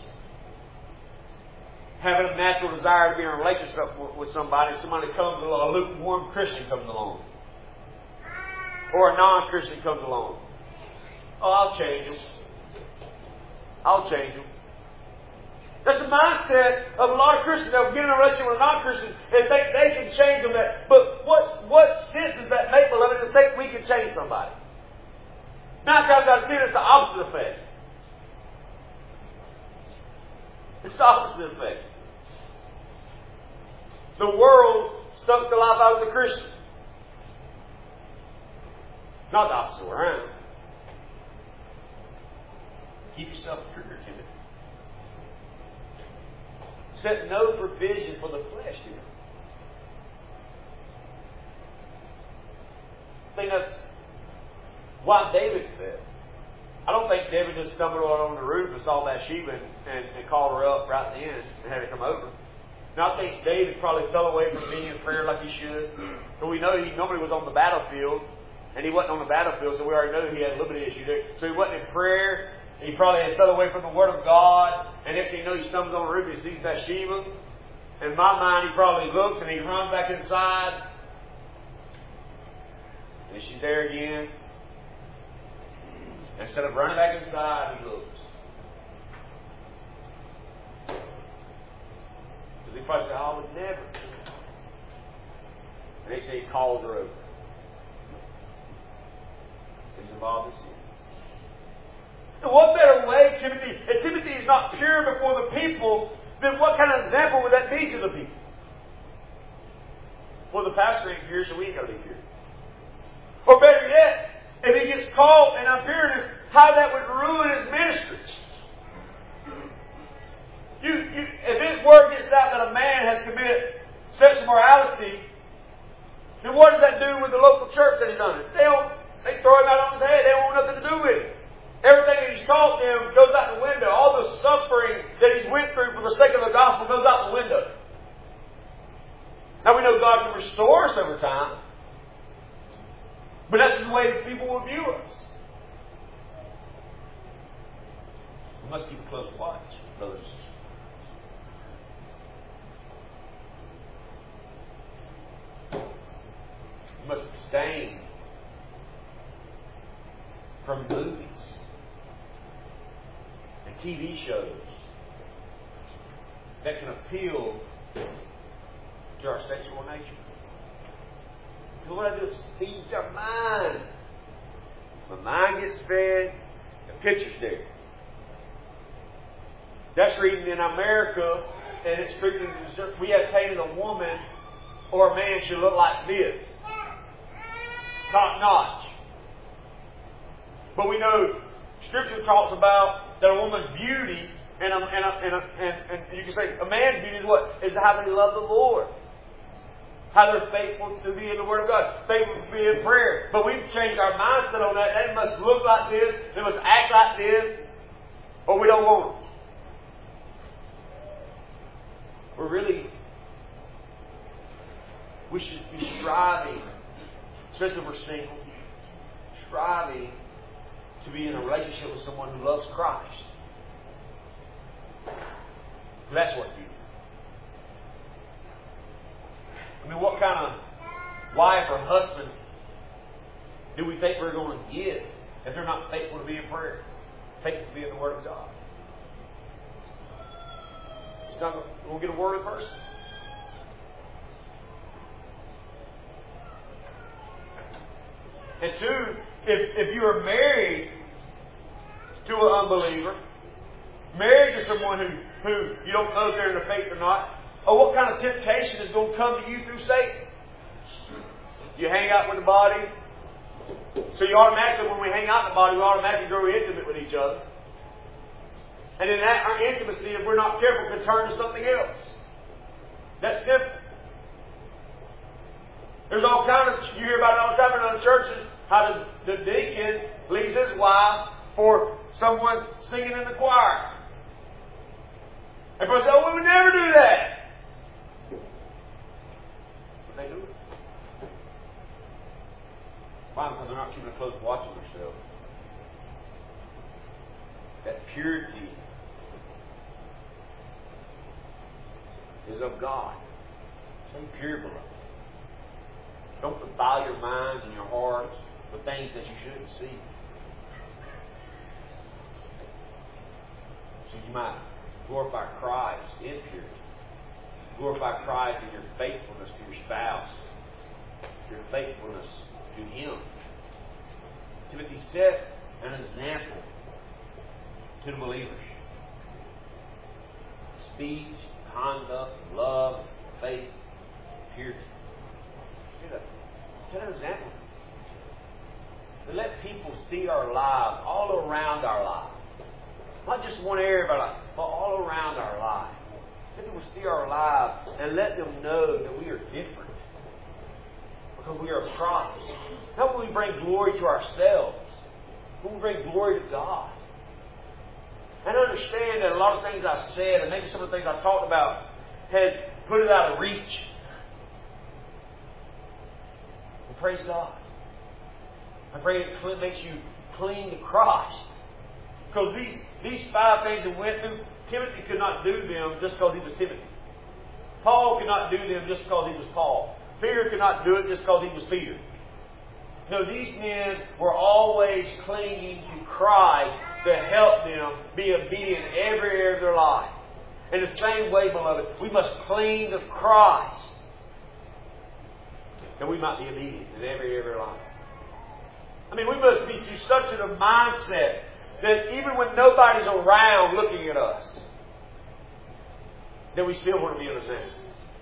have a natural desire to be in a relationship with somebody comes along, a lukewarm Christian comes along, or a non-Christian comes along? Oh, I'll change them. I'll change them. That's the mindset of a lot of Christians that will get in a relationship with a non-Christian and think they can change them. But what sense does that make, beloved, to think we can change somebody? 9 times out of 10, it's the opposite effect. It's the opposite effect. The world sucks the life out of the Christian. Not the opposite way around. Keep yourself pure, Timothy. Set no provision for the flesh here. I think that's why David said. I don't think David just stumbled on the roof and saw Bathsheba and called her up right then and had her come over. Now, I think David probably fell away from being in prayer like he should. But we know he normally was on the battlefield, and he wasn't on the battlefield, so we already know he had a little bit of issue there. So he wasn't in prayer. He probably had fell away from the Word of God. And next thing you know, he stumbles on the roof and he sees Bathsheba. In my mind, he probably looks and he runs back inside. And she's there again. Instead of running back inside, he looks. Because he probably said, I would never. And they say he called her over. He's involved in sin. And what better way, Timothy, if Timothy is not pure before the people, then what kind of example would that be to the people? Well, the pastor ain't pure, so we ain't got to be pure. Or better yet, if he gets caught in unpureness, how that would ruin his ministry. If his word gets out that a man has committed sexual morality, then what does that do with the local church that he's under? They throw him out on his head. They don't want nothing to do with it. Everything that he's taught them goes out the window. All the suffering that he's went through for the sake of the gospel goes out the window. Now we know God can restore us over time. But that's the way people will view us. We must keep a close watch, brothers. We must abstain from movies and TV shows that can appeal to our sexual nature. Because what I do is feed our mind. My mind gets fed, the picture's there. That's reading in America, and it's strictly we have painted a woman or a man should look like this. Top notch. But we know Scripture talks about that a woman's beauty and you can say a man's beauty is what? Is how they love the Lord. How they're faithful to be in the Word of God. Faithful to be in prayer. But we've changed our mindset on that. They must look like this. They must act like this. Or we don't want them. We should be striving, especially if we're single, striving to be in a relationship with someone who loves Christ. That's what you do. I mean, what kind of wife or husband do we think we're going to get if they're not faithful to be in prayer, faithful to be in the Word of God? He's not going to get a worldly person. And two, if you are married to an unbeliever, married to someone who you don't know if they're in the faith or not, or what kind of temptation is going to come to you through Satan? You hang out with the body. So you automatically, when we hang out in the body, we automatically grow intimate with each other. And in that, our intimacy, if we're not careful, can turn to something else. That's simple. There's all kinds of, you hear about it all the time in other churches, how the deacon leaves his wife for someone singing in the choir. Everybody says, oh, we would never do that. But they do it. Why? Because they're not keeping a close watch on themselves. That purity is of God. Stay pure, beloved. Don't defile your minds and your hearts with things that you shouldn't see. So you might glorify Christ in purity. Glorify Christ in your faithfulness to your spouse, your faithfulness to Him. Timothy set an example to the believers. Speech, conduct, love, faith, purity. Set an example. To let people see our lives, all around our lives. Not just one area of our life, but all around our lives. Let people see our lives and let them know that we are different. Because we are of Christ. Not when we bring glory to ourselves, but we bring glory to God. And understand that a lot of things I said, and maybe some of the things I talked about, has put it out of reach. And praise God. I pray it makes you cling to Christ. Because these 5 things that went through, Timothy could not do them just because he was Timothy. Paul could not do them just because he was Paul. Peter could not do it just because he was Peter. No, these men were always clinging to Christ to help them be obedient in every area of their life. In the same way, beloved, we must cling to Christ that we might be obedient in every area of our life. I mean, we must be to such a mindset that even when nobody's around looking at us, that we still want to be an example.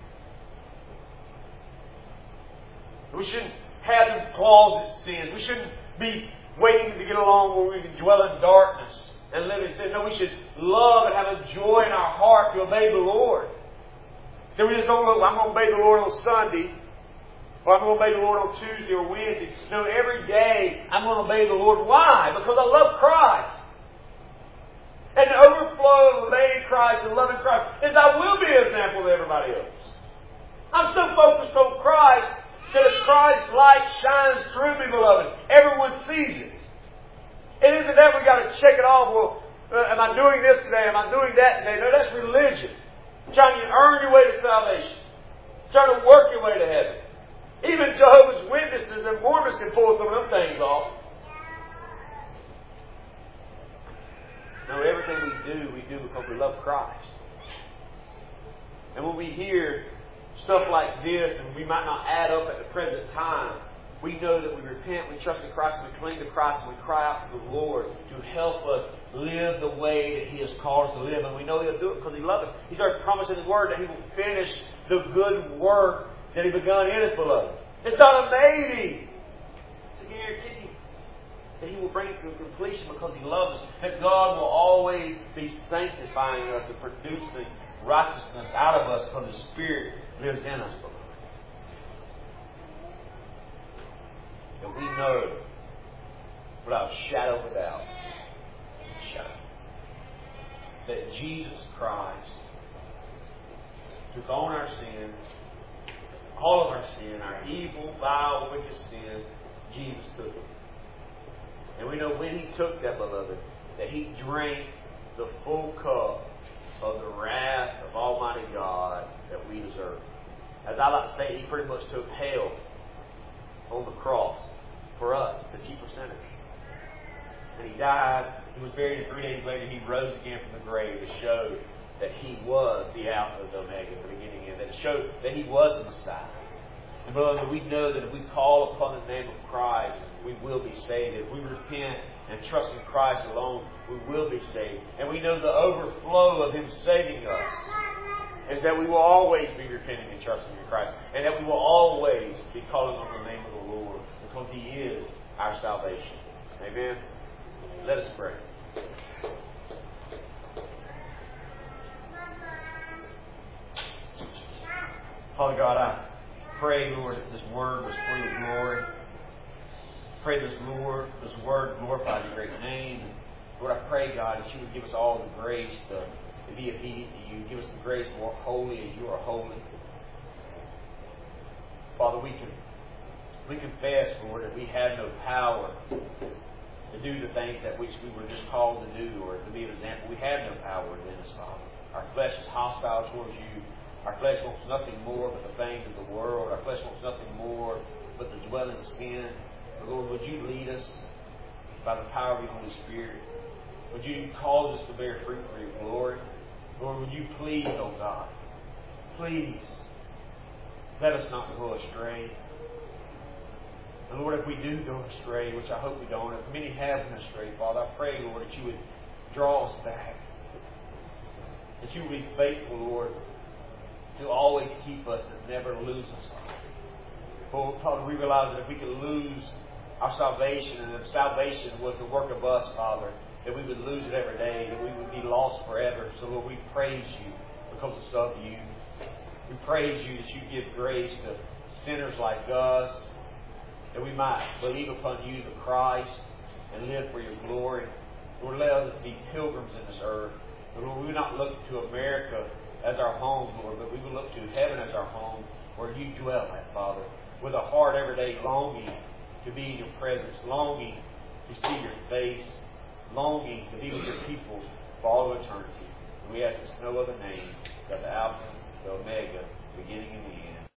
We shouldn't have them closet sins. We shouldn't be waiting to get along where we can dwell in darkness and live in sin. No, we should love and have a joy in our heart to obey the Lord. Then we just don't look, I'm going to obey the Lord on Sunday, or I'm going to obey the Lord on Tuesday or Wednesday. No, every day I'm going to obey the Lord. Why? Because I love Christ. And the overflow of obeying Christ and loving Christ is I will be an example to everybody else. I'm so focused on Christ that as Christ's light shines through me, beloved, everyone sees it. It isn't that we got to check it off. Well, am I doing this today? Am I doing that today? No, that's religion. Trying to earn your way to salvation. Trying to work your way to heaven. Even Jehovah's Witnesses and Mormons can pull some of them things off. No, everything we do because we love Christ. And when we hear stuff like this, and we might not add up at the present time, we know that we repent, we trust in Christ, and we cling to Christ, and we cry out to the Lord to help us live the way that He has called us to live. And we know He'll do it because He loves us. He's already promised in His Word that He will finish the good work that He begun in His beloved. It's not a maybe. It's a guarantee that He will bring it to completion because He loves us. That God will always be sanctifying us and producing righteousness out of us because the Spirit lives in us, beloved. And we know without a shadow of a doubt that Jesus Christ took on our sin, all of our sin, our evil, vile, wicked sin. Jesus took it. And we know when He took that, beloved, that He drank the full cup of the wrath of Almighty God that we deserve. As I like to say, He pretty much took hell on the cross for us, the chief of sinners. And He died, He was buried, and 3 days later He rose again from the grave to show that He was the Alpha, the Omega, the beginning and end. That it showed that He was the Messiah. And beloved, we know that if we call upon the name of Christ, we will be saved. If we repent and trust in Christ alone, we will be saved. And we know the overflow of Him saving us is that we will always be repenting and trusting in Christ. And that we will always be calling on the name of the Lord, because He is our salvation. Amen. Let us pray. Father God, I pray, Lord, that this word was for Your glory. Pray this word glorify Your great name. Lord, I pray, God, that You would give us all the grace to be obedient to You. Give us the grace to walk holy as You are holy. Father, we confess, Lord, that we have no power to do the things that which we were just called to do, or to be an example. We have no power within us, Father. Our flesh is hostile towards You. Our flesh wants nothing more but the things of the world. Our flesh wants nothing more but to dwell in sin. But Lord, would You lead us by the power of Your Holy Spirit? Would You cause us to bear fruit for Your glory? Lord, would You please, oh God, please let us not go astray. And Lord, if we do go astray, which I hope we don't, if many have been astray, Father, I pray, Lord, that You would draw us back. That You would be faithful, Lord, to always keep us and never lose us. For Father, we realize that if we could lose our salvation, and if salvation was the work of us, Father, that we would lose it every day, that we would be lost forever. So Lord, we praise You because it's of You. We praise You that You give grace to sinners like us, that we might believe upon You, the Christ, and live for Your glory. Lord, let us be pilgrims in this earth. Lord, we will not look to America as our home, Lord, but we will look to heaven as our home, where You dwell at, Father, with a heart every day longing to be in Your presence, longing to see Your face, longing to be with Your people for all of eternity. And we ask this in no other name, but the Alpha, the Omega, beginning and the end.